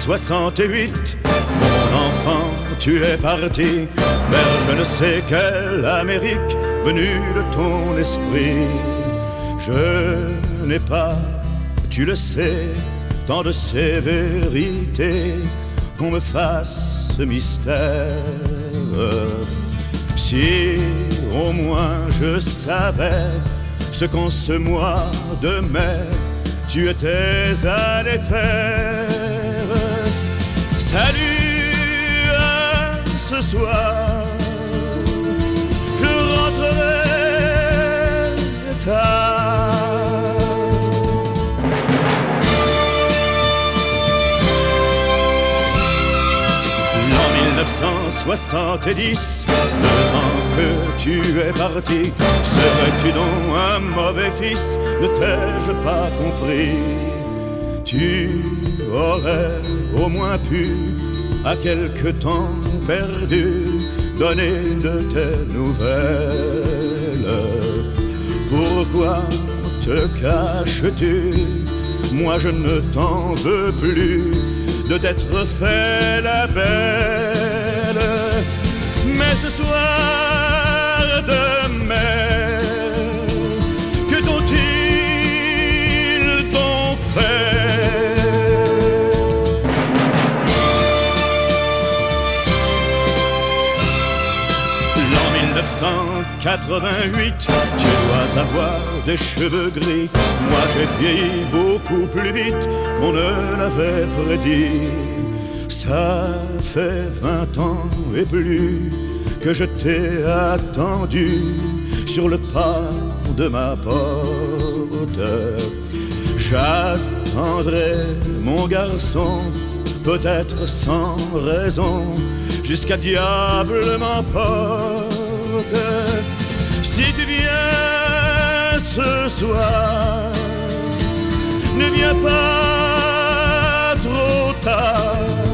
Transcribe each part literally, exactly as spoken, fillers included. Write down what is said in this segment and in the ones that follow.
soixante-huit, mon enfant, tu es parti vers je ne sais quelle Amérique venue de ton esprit. Je n'ai pas, tu le sais, tant de sévérité qu'on me fasse ce mystère. Si au moins je savais ce qu'en ce mois de mai tu étais allé faire. Salut, à ce soir, je rentrerai tard. L'an mille neuf cent soixante-dix, deux ans que tu es parti, serais-tu donc un mauvais fils? Ne t'ai-je pas compris? Tu aurais au moins pu, à quelque temps perdu, donner de tes nouvelles. Pourquoi te caches-tu? Moi je ne t'en veux plus de t'être fait la belle. Mais ce soir de mai, que t'ont-ils donc fait? L'an mille neuf cent quatre-vingt-huit, tu dois avoir des cheveux gris. Moi j'ai vieilli beaucoup plus vite qu'on ne l'avait prédit. Ça fait vingt ans et plus que je t'ai attendu sur le pas de ma porte. J'attendrai mon garçon, peut-être sans raison, jusqu'à diable m'emporte. Si tu viens ce soir, ne viens pas trop tard.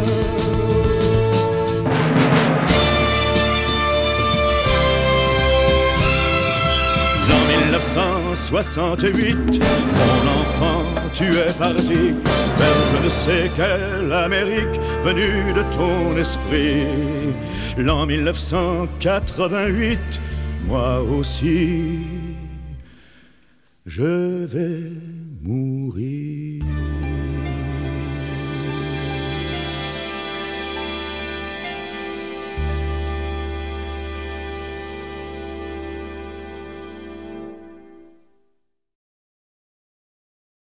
L'an mille neuf cent soixante-huit, mon enfant, tu es parti vers je ne sais quelle Amérique venue de ton esprit. L'an mille neuf cent quatre-vingt-huit, moi aussi, je vais mourir.